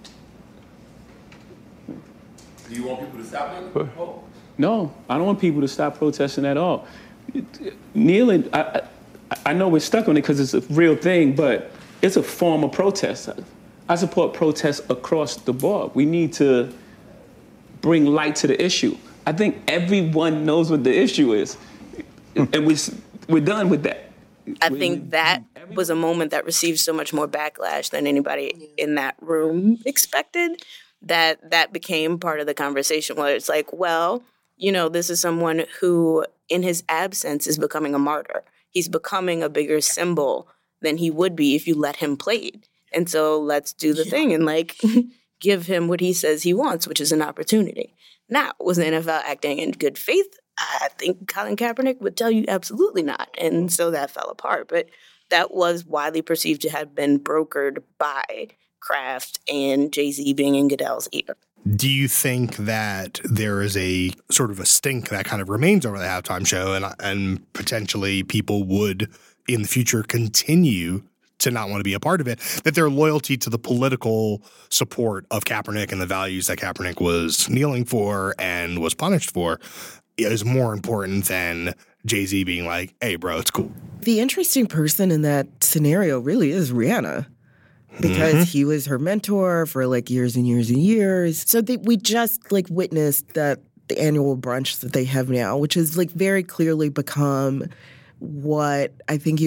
Do you want people to stop kneeling? No, I don't want people to stop protesting at all. Kneeling, I know we're stuck on it because it's a real thing, but it's a form of protest. I support protests across the board. We need to bring light to the issue. I think everyone knows what the issue is, and we're done with that. I think that was a moment that received so much more backlash than anybody in that room expected, that became part of the conversation where it's like, well, this is someone who, in his absence, is becoming a martyr. He's becoming a bigger symbol than he would be if you let him play. And so let's do the thing and give him what he says he wants, which is an opportunity. Now, was the NFL acting in good faith? I think Colin Kaepernick would tell you absolutely not. And so that fell apart. But that was widely perceived to have been brokered by Kraft and Jay-Z being in Goodell's ear. Do you think that there is a sort of a stink that kind of remains over the halftime show and potentially people would in the future continue to not want to be a part of it, that their loyalty to the political support of Kaepernick and the values that Kaepernick was kneeling for and was punished for is more important than Jay-Z being like, hey, bro, it's cool? The interesting person in that scenario really is Rihanna. Because he was her mentor for years and years and years. So we just witnessed that the annual brunch that they have now, which has very clearly become what I think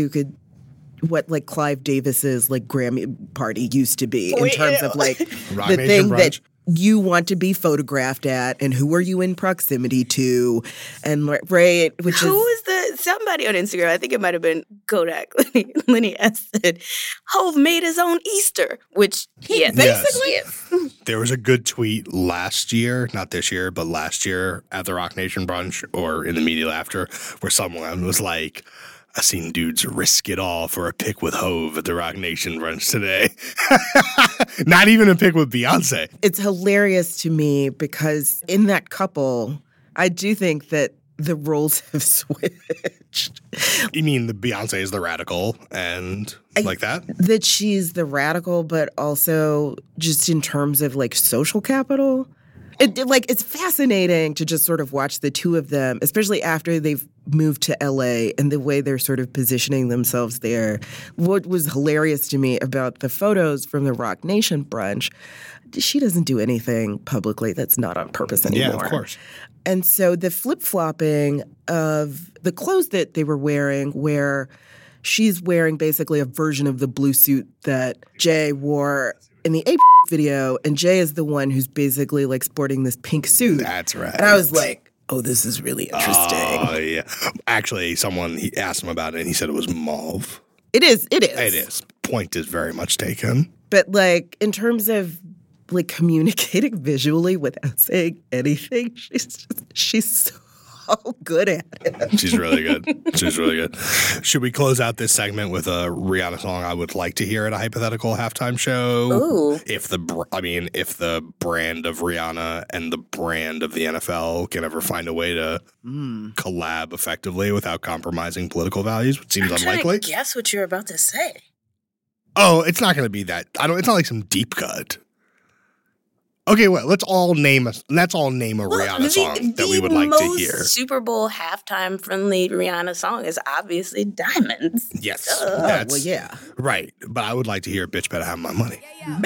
what Clive Davis's Grammy party used to be in terms of the thing that you want to be photographed at and who are you in proximity to, and which who is somebody on Instagram, I think it might have been Kodak Lenny S. said Hov made his own Easter, which basically there was a good tweet last year, not this year, but last year at the Roc Nation brunch or in the media after, where someone was like, I seen dudes risk it all for a pic with Hov at the Roc Nation brunch today. Not even a pic with Beyonce. It's hilarious to me because in that couple, I do think that the roles have switched. You mean the Beyonce is the radical and like that? That she's the radical, but also just in terms of social capital. It's fascinating to just sort of watch the two of them, especially after they've moved to LA and the way they're sort of positioning themselves there. What was hilarious to me about the photos from the Rock Nation brunch, she doesn't do anything publicly that's not on purpose anymore. Yeah, of course. And so the flip-flopping of the clothes that they were wearing, where she's wearing basically a version of the blue suit that Jay wore in the Ape video, and Jay is the one who's basically like sporting this pink suit. That's right. And I was like, oh, this is really interesting. Oh, yeah. Actually, he asked him about it, and he said it was mauve. It is. It is. Point is very much taken. But like in terms of like communicating visually without saying anything, she's so good at it. She's really good. Should we close out this segment with a Rihanna song I would like to hear at a hypothetical halftime show? Ooh. If the brand of Rihanna and the brand of the NFL can ever find a way to collab effectively without compromising political values, which seems unlikely. Guess what you're about to say. Oh, it's not going to be that. It's not like some deep cut. Okay, well, let's all name a Rihanna song that we would like to hear. The most Super Bowl halftime friendly Rihanna song is obviously Diamonds. Yes. Yeah. Right, but I would like to hear Bitch Better Have My Money.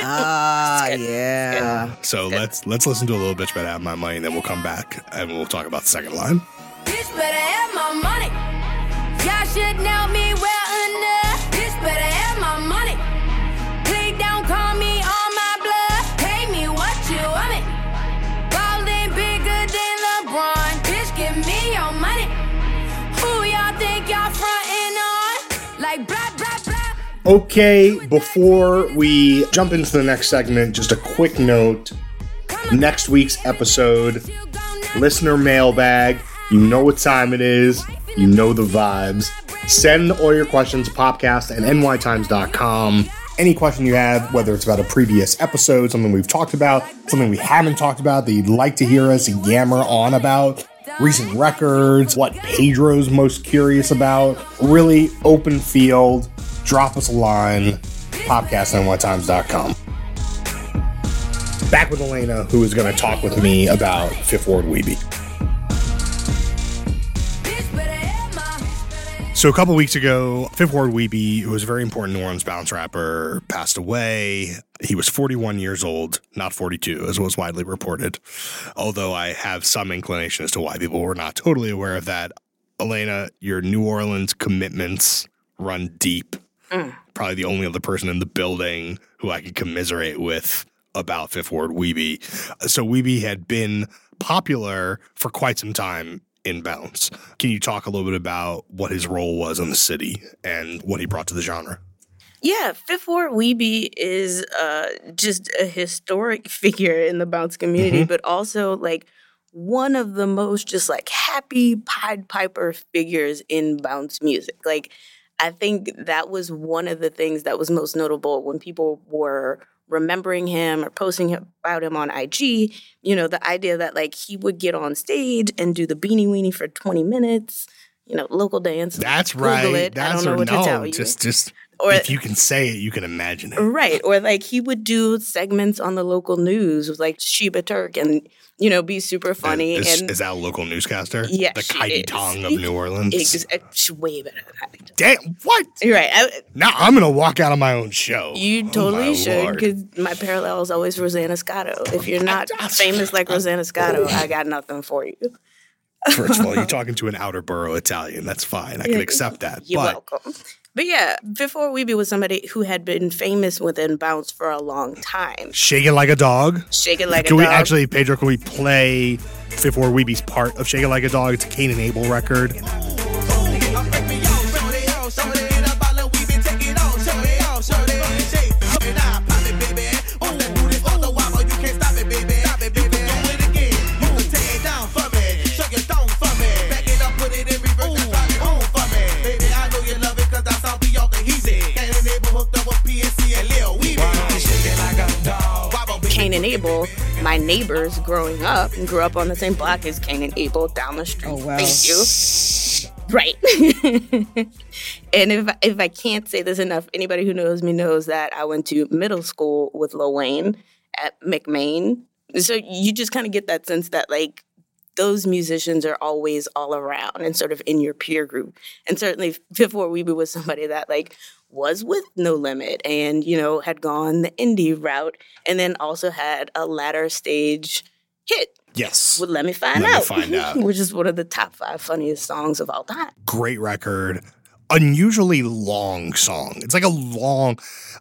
Yeah. So let's listen to a little Bitch Better Have My Money, and then we'll come back and we'll talk about the second line. Bitch better have my money. Y'all should know me well enough. Bitch better have my money. Please don't call me on my blood. Pay me what you want me. Ballin' bigger than LeBron. Bitch, give me your money. Who y'all think y'all frontin' on? Like blah, blah, blah. Okay, before we jump into the next segment, just a quick note. Next week's episode, listener mailbag. You know what time it is. You know the vibes. Send all your questions to popcast@nytimes.com. Any question you have, whether it's about a previous episode, something we've talked about, something we haven't talked about that you'd like to hear us yammer on about, recent records, what Pedro's most curious about, really open field. Drop us a line, popcast@nytimes.com. Back with Elena, who is going to talk with me about Fifth Ward Weebie. So a couple weeks ago, Fifth Ward Weebie, who was a very important New Orleans bounce rapper, passed away. He was 41 years old, not 42, as was widely reported. Although I have some inclination as to why people were not totally aware of that. Elena, your New Orleans commitments run deep. Probably the only other person in the building who I could commiserate with about Fifth Ward Weebie. So Weebie had been popular for quite some time in bounce. Can you talk a little bit about what his role was in the city and what he brought to the genre? Yeah, Fifth Ward Weebie is just a historic figure in the bounce community, but also like one of the most just like happy Pied Piper figures in bounce music. Like I think that was one of the things that was most notable when people were remembering him or posting about him on IG, you know, the idea that like he would get on stage and do the Beanie Weenie for 20 minutes, you know, local dance. That's Google right. It. I don't know what to tell you. Just or, if you can say it, you can imagine it. Right. Or like he would do segments on the local news with like Sheba Turk and, you know, be super funny. Is and that a local newscaster? Yeah, the Kaiti Tong of New Orleans. She's way better than that. Damn, what? You're right. Now I'm going to walk out on my own show. You totally should, because my parallel is always Rosanna Scotto. If you're not famous like Rosanna Scotto, I got nothing for you. First of all, you're talking to an outer borough Italian. That's fine. I can accept that. You're welcome. But yeah, Fifth Ward Weebie was somebody who had been famous within bounce for a long time. Shake It Like a Dog. Shake It Like a Can Dog. we actually, Pedro, can we play Fifth Ward Weebie's part of Shake It Like a Dog? It's a Cain and Abel record. Cain and Abel, my neighbors growing up, and grew up on the same block as Cain and Abel down the street. Oh, wow. Thank you. Right. And if I can't say this enough, anybody who knows me knows that I went to middle school with Lil Wayne at McMain So you just kind of get that sense that, like, those musicians are always all around and sort of in your peer group. And certainly before Weebie was somebody that, like, was with No Limit and, you know, had gone the indie route and then also had a latter stage hit. Yes. With Let Me Find Out. Which is one of the top 5 funniest songs of all time. Great record. Unusually long song. It's like a long,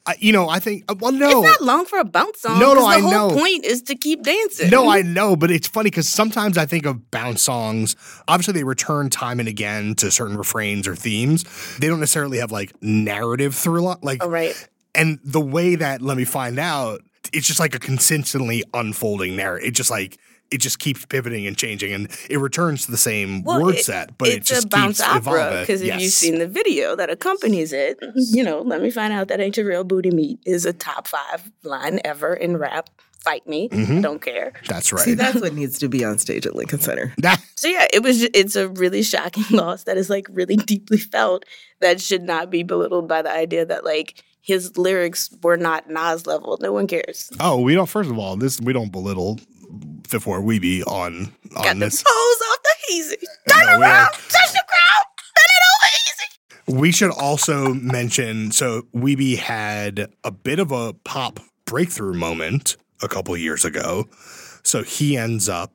I think, well, no. It's not long for a bounce song. No, I know. know. The whole point is to keep dancing. No, I know, but it's funny because sometimes I think of bounce songs. Obviously, they return time and again to certain refrains or themes. They don't necessarily have, like, narrative through like. Oh, right. And the way that Let Me Find Out, it's just like a consistently unfolding narrative. It just keeps pivoting and changing, and it returns to the same word set, but it just a bounce keeps opera, evolving. because if you've seen the video that accompanies it, you know, Let Me Find Out That Ain't Your Real Booty Meat is a top 5 line ever in rap. Fight me. Mm-hmm. Don't care. That's right. See, that's what needs to be on stage at Lincoln Center. So yeah, it's a really shocking loss that is, like, really deeply felt, that should not be belittled by the idea that, like, his lyrics were not Nas level. No one cares. Oh, we don't. First of all, we don't belittle Fifth Ward Weebie on Got this. the pose off the easy. Turn around, touch the crowd, turn it over easy. We should also mention, so Weebie had a bit of a pop breakthrough moment a couple years ago. So he ends up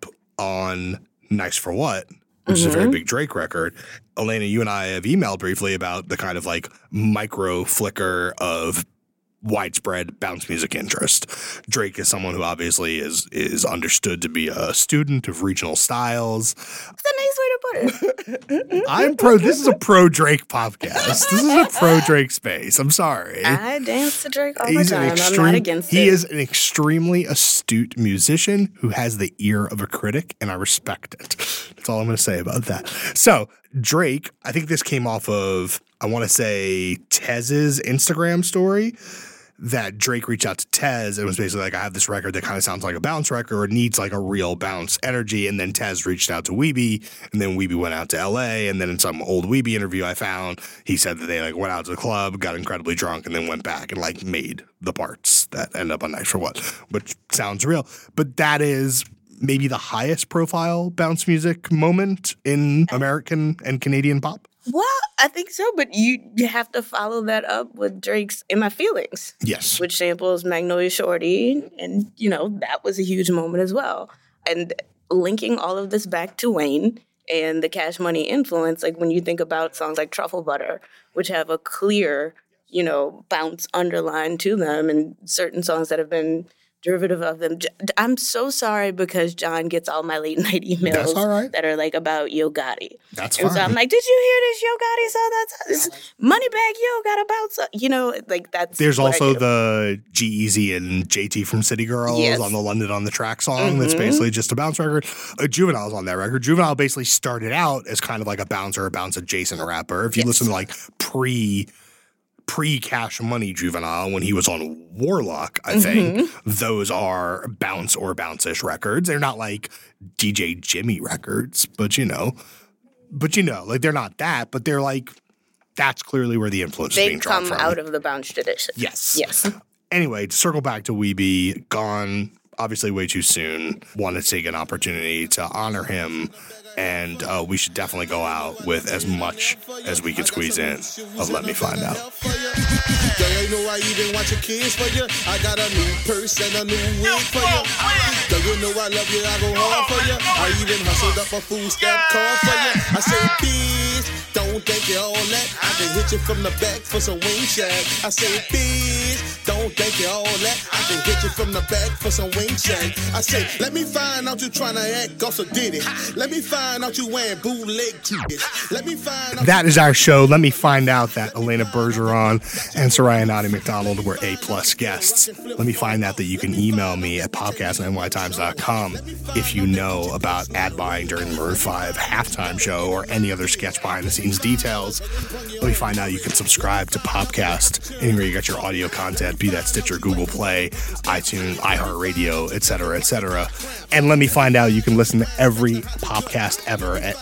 on Nice for What, which is a very big Drake record. Elena, you and I have emailed briefly about the kind of, like, micro flicker of widespread bounce music interest. Drake is someone who obviously is understood to be a student of regional styles. That's a nice way to put it. This is a pro Drake podcast. This is a pro Drake space. I'm sorry. I dance to Drake all the time. I'm not against it. He is an extremely astute musician who has the ear of a critic, and I respect it. That's all I'm going to say about that. So Drake, I think this came off of, I want to say, Tez's Instagram story, that Drake reached out to Tez and was basically like, I have this record that kind of sounds like a bounce record or needs like a real bounce energy. And then Tez reached out to Weebie, and then Weebie went out to LA. And then in some old Weebie interview I found, he said that they, like, went out to the club, got incredibly drunk, and then went back and, like, made the parts that end up on Nice for What, which sounds real. But that is maybe the highest profile bounce music moment in American and Canadian pop. Well, I think so, but you have to follow that up with Drake's In My Feelings. Yes. Which samples Magnolia Shorty, and, you know, that was a huge moment as well. And linking all of this back to Wayne and the Cash Money influence, like when you think about songs like Truffle Butter, which have a clear, you know, bounce underline to them, and certain songs that have been derivative of them. I'm so sorry because John gets all my late night emails that are like about Yo Gotti. That's and fine. So I'm like, did you hear this Yo Gotti song? That's Moneybag Yo got a bounce. You know, like that's. There's also the G-Eazy and JT from City Girls on the London on the Track song. That's basically just a bounce record. Juvenile's on that record. Juvenile basically started out as kind of like a bouncer, a bounce adjacent rapper. If you listen to like pre-Cash Money Juvenile when he was on Warlock, I think, those are bounce or bounce-ish records. They're not like DJ Jimmy records, but you know, like they're not that, but they're like, that's clearly where the influence is being drawn from. They come out of the bounce tradition. Yes. Anyway, to circle back to Weebie, gone obviously way too soon. Want to take an opportunity to honor him, and we should definitely go out with as much as we can squeeze in of Let Me Find Out. Girl, you know I even want your kids for you. I got a new purse and a new wig for you. Girl, you know I love you, I go hard for you. I even hustled up a food stamp card for you. I say, bitch, don't think you're all that. I can hit you from the back for some wing shack. I say, bitch, don't think you're all that. I can hit you from the back for some wing shack. I say, let me find out you trying to act also did it. Let me find out you wearing bootleg tickets. Let me find out. That is our show. Let me find out that Elena Bergeron and Soraya Nadi McDonald were A-plus guests. Let me find out that you can email me at podcast@nytimes.com if you know about ad buying during the Maroon 5 halftime show or any other sketch behind-the-scenes details. Let me find out you can subscribe to Popcast anywhere you got your audio content, be that Stitcher, Google Play, iTunes, iHeartRadio, etc., etc. And let me find out you can listen to every Popcast podcast ever at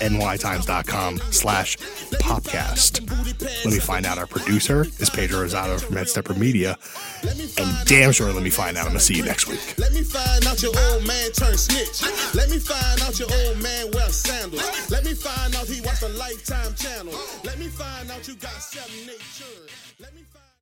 nytimes.com/popcast. Let me find out our producer is Pedro Rosado from Ed Stepper Media. And damn sure let me find out I'm going to see you next week. Let me find out your old man turned snitch. Let me find out your old man wears sandals. Let me find out he watched a Lifetime channel. Let me find out you got 7 nature. Let me find